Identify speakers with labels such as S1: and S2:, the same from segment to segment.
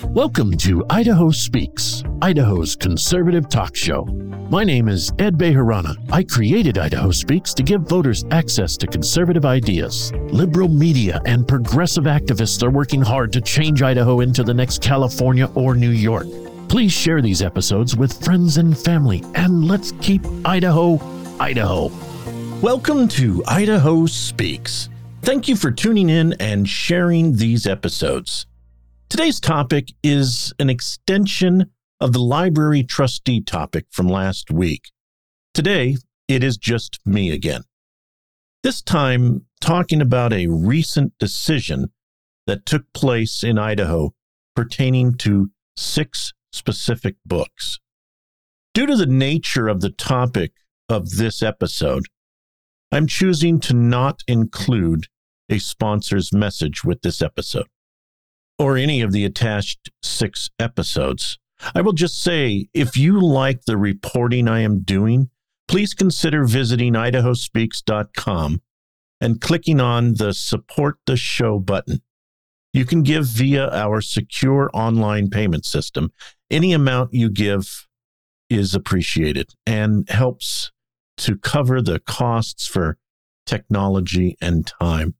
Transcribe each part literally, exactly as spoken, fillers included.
S1: Welcome to Idaho Speaks, Idaho's conservative talk show. My name is Ed Bejarana. I created Idaho Speaks to give voters access to conservative ideas. Liberal media and progressive activists are working hard to change Idaho into the next California or New York. Please share these episodes with friends and family, and let's keep Idaho, Idaho. Welcome to Idaho Speaks. Thank you for tuning in and sharing these episodes. Today's topic is an extension of the library trustee topic from last week. Today, it is just me again. This time, talking about a recent decision that took place in Idaho pertaining to six specific books. Due to the nature of the topic of this episode, I'm choosing to not include a sponsor's message with this episode, or any of the attached six episodes. I will just say, if you like the reporting I am doing, please consider visiting idaho speaks dot com and clicking on the Support the Show button. You can give via our secure online payment system. Any amount you give is appreciated and helps to cover the costs for technology and time.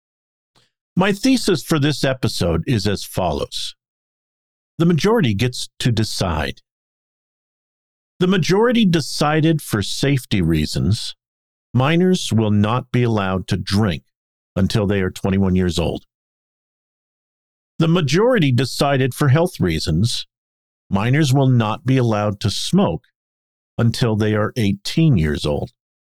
S1: My thesis for this episode is as follows. The majority gets to decide. The majority decided for safety reasons, minors will not be allowed to drink until they are twenty-one years old. The majority decided for health reasons, minors will not be allowed to smoke until they are eighteen years old.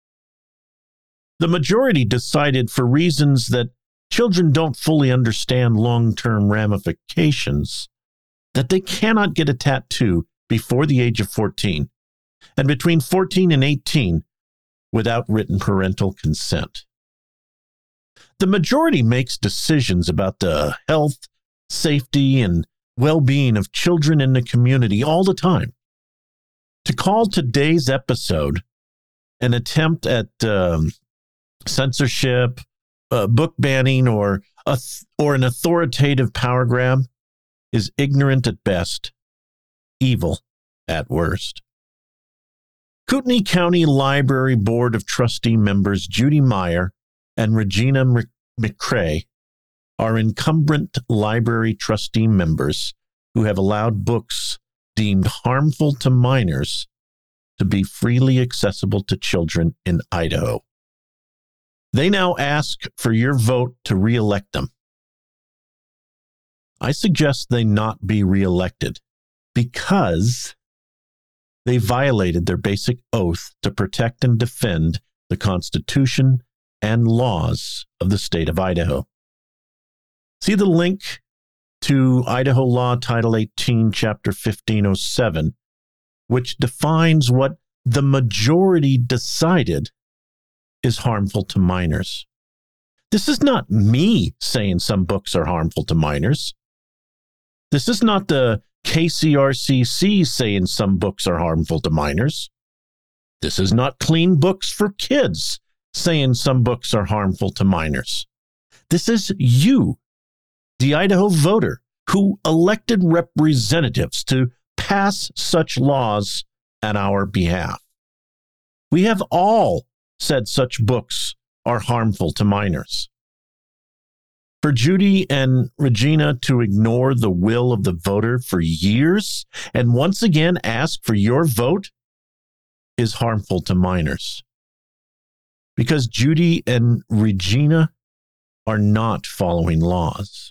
S1: The majority decided for reasons that children don't fully understand long-term ramifications, that they cannot get a tattoo before the age of fourteen, and between fourteen and eighteen without written parental consent. The majority makes decisions about the health, safety, and well-being of children in the community all the time. To call today's episode an attempt at um, censorship, Uh, book banning, or a th- or an authoritative power grab is ignorant at best, evil at worst. Kootenai County Library Board of Trustee members Judy Meyer and Regina McCrae are incumbent library trustee members who have allowed books deemed harmful to minors to be freely accessible to children in Idaho. They now ask for your vote to re-elect them. I suggest they not be re-elected because they violated their basic oath to protect and defend the Constitution and laws of the state of Idaho. See the link to Idaho Law Title eighteen, Chapter fifteen oh seven, which defines what the majority decided is harmful to minors. This is not me saying some books are harmful to minors. This is not the K C R C C saying some books are harmful to minors. This is not Clean Books for Kids saying some books are harmful to minors. This is you, the Idaho voter, who elected representatives to pass such laws on our behalf. We have all said such books are harmful to minors. For Judy and Regina to ignore the will of the voter for years and once again ask for your vote is harmful to minors. Because Judy and Regina are not following laws.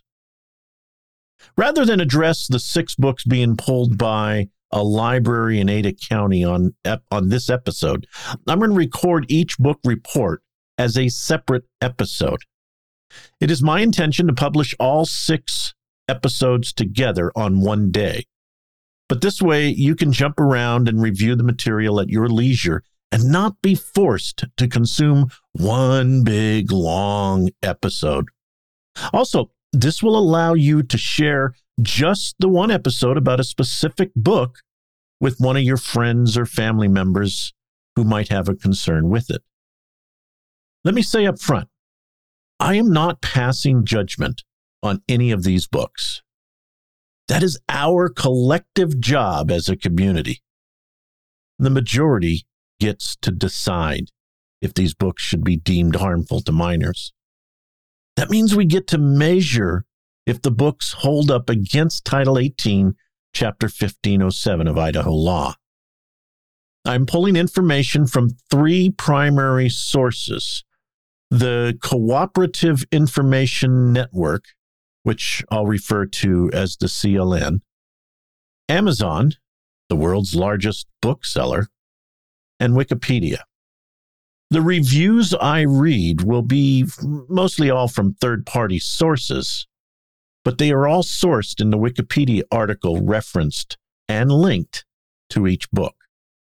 S1: Rather than address the six books being pulled by a library in Ada County on, on this episode, I'm going to record each book report as a separate episode. It is my intention to publish all six episodes together on one day. But this way, you can jump around and review the material at your leisure and not be forced to consume one big, long episode. Also, this will allow you to share just the one episode about a specific book with one of your friends or family members who might have a concern with it. Let me say up front, I am not passing judgment on any of these books. That is our collective job as a community. The majority gets to decide if these books should be deemed harmful to minors. That means we get to measure if the books hold up against Title eighteen, Chapter fifteen oh seven of Idaho law. I'm pulling information from three primary sources: the Cooperative Information Network, which I'll refer to as the C L N, Amazon, the world's largest bookseller, and Wikipedia. The reviews I read will be mostly all from third-party sources, but they are all sourced in the Wikipedia article referenced and linked to each book.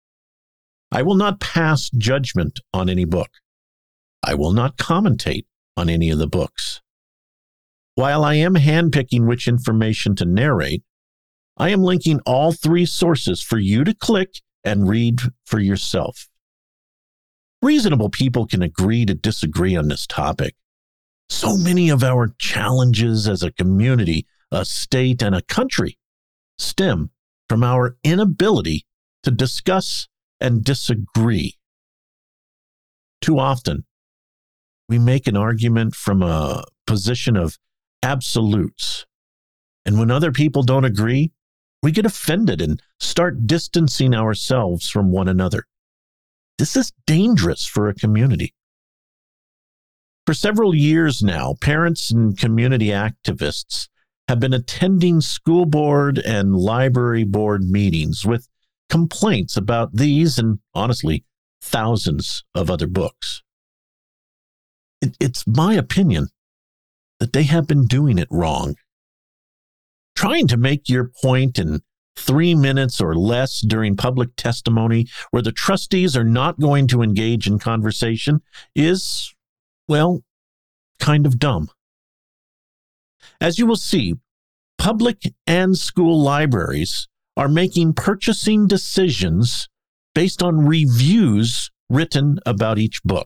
S1: I will not pass judgment on any book. I will not commentate on any of the books. While I am handpicking which information to narrate, I am linking all three sources for you to click and read for yourself. Reasonable people can agree to disagree on this topic. So many of our challenges as a community, a state, and a country stem from our inability to discuss and disagree. Too often, we make an argument from a position of absolutes. And when other people don't agree, we get offended and start distancing ourselves from one another. This is dangerous for a community. For several years now, parents and community activists have been attending school board and library board meetings with complaints about these and, honestly, thousands of other books. It, it's my opinion that they have been doing it wrong. Trying to make your point in three minutes or less during public testimony where the trustees are not going to engage in conversation is, well, kind of dumb. As you will see, public and school libraries are making purchasing decisions based on reviews written about each book.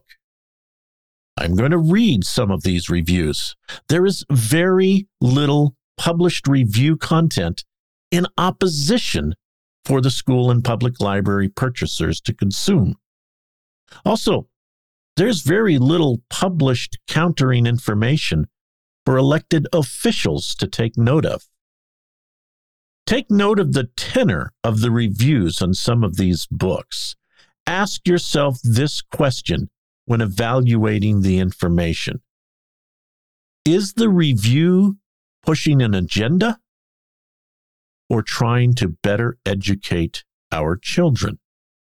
S1: I'm going to read some of these reviews. There is very little published review content in opposition for the school and public library purchasers to consume. Also, there's very little published countering information for elected officials to take note of. Take note of the tenor of the reviews on some of these books. Ask yourself this question when evaluating the information. Is the review pushing an agenda or trying to better educate our children?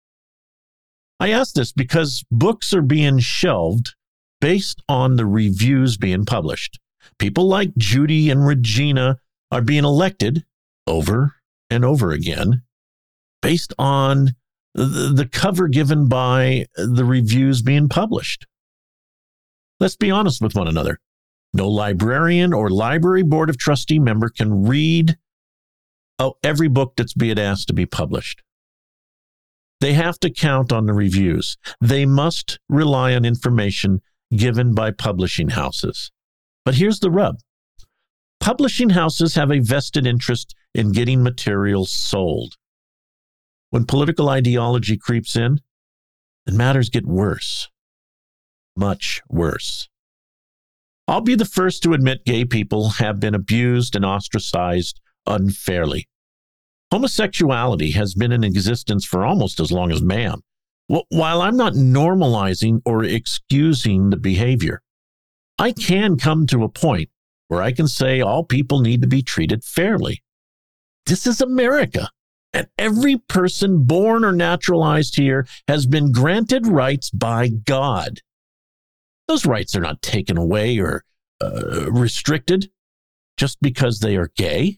S1: I ask this because books are being shelved based on the reviews being published. People like Judy and Regina are being elected over and over again based on the cover given by the reviews being published. Let's be honest with one another. No librarian or library board of trustee member can read oh, every book that's being asked to be published. They have to count on the reviews. They must rely on information given by publishing houses. But here's the rub. Publishing houses have a vested interest in getting materials sold. When political ideology creeps in, then matters get worse. Much worse. I'll be the first to admit gay people have been abused and ostracized unfairly. Homosexuality has been in existence for almost as long as man. While I'm not normalizing or excusing the behavior, I can come to a point where I can say all people need to be treated fairly. This is America, and every person born or naturalized here has been granted rights by God. Those rights are not taken away or uh, restricted just because they are gay.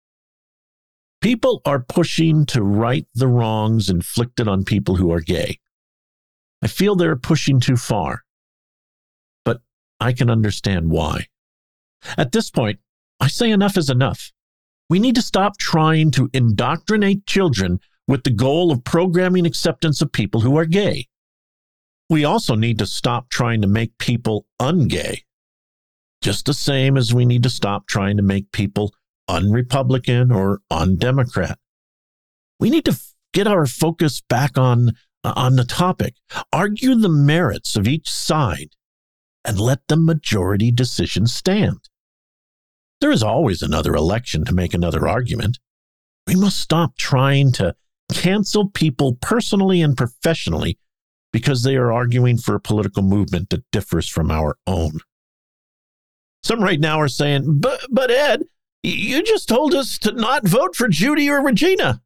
S1: People are pushing to right the wrongs inflicted on people who are gay. I feel they're pushing too far, but I can understand why. At this point, I say enough is enough. We need to stop trying to indoctrinate children with the goal of programming acceptance of people who are gay. We also need to stop trying to make people ungay, just the same as we need to stop trying to make people un-Republican or un-Democrat. We need to f- get our focus back on, uh, on the topic, argue the merits of each side, and let the majority decision stand. There is always another election to make another argument. We must stop trying to cancel people personally and professionally because they are arguing for a political movement that differs from our own. Some right now are saying, but, but Ed, you just told us to not vote for Judy or Regina.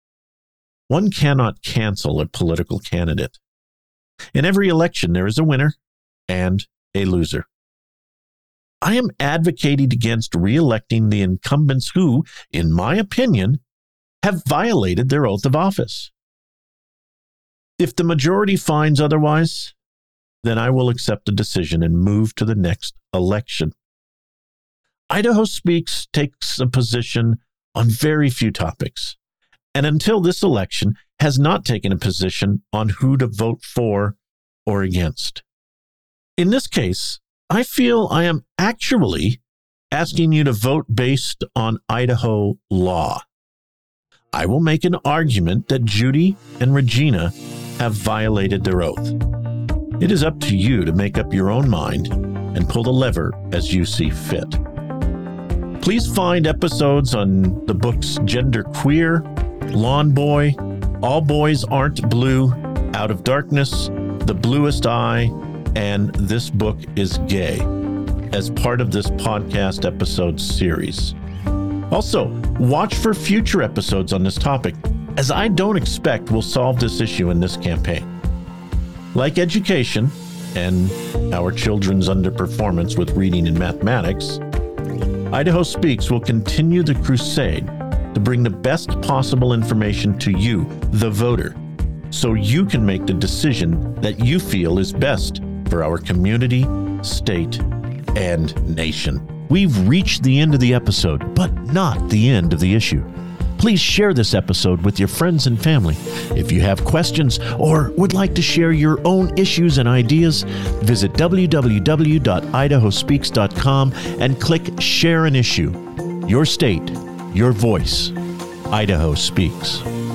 S1: One cannot cancel a political candidate. In every election, there is a winner and a loser. I am advocating against re-electing the incumbents who, in my opinion, have violated their oath of office. If the majority finds otherwise, then I will accept the decision and move to the next election. Idaho Speaks takes a position on very few topics, and until this election has not taken a position on who to vote for or against. In this case, I feel I am actually asking you to vote based on Idaho law. I will make an argument that Judy and Regina have violated their oath. It is up to you to make up your own mind and pull the lever as you see fit. Please find episodes on the books Gender Queer, Lawn Boy, All Boys Aren't Blue, Out of Darkness, The Bluest Eye, and This Book is Gay as part of this podcast episode series. Also, watch for future episodes on this topic, as I don't expect we'll solve this issue in this campaign. Like education and our children's underperformance with reading and mathematics, Idaho Speaks will continue the crusade to bring the best possible information to you, the voter, so you can make the decision that you feel is best for our community, state, and nation. We've reached the end of the episode, but not the end of the issue. Please share this episode with your friends and family. If you have questions or would like to share your own issues and ideas, visit w w w dot idaho speaks dot com and click Share an Issue. Your state, your voice. Idaho Speaks.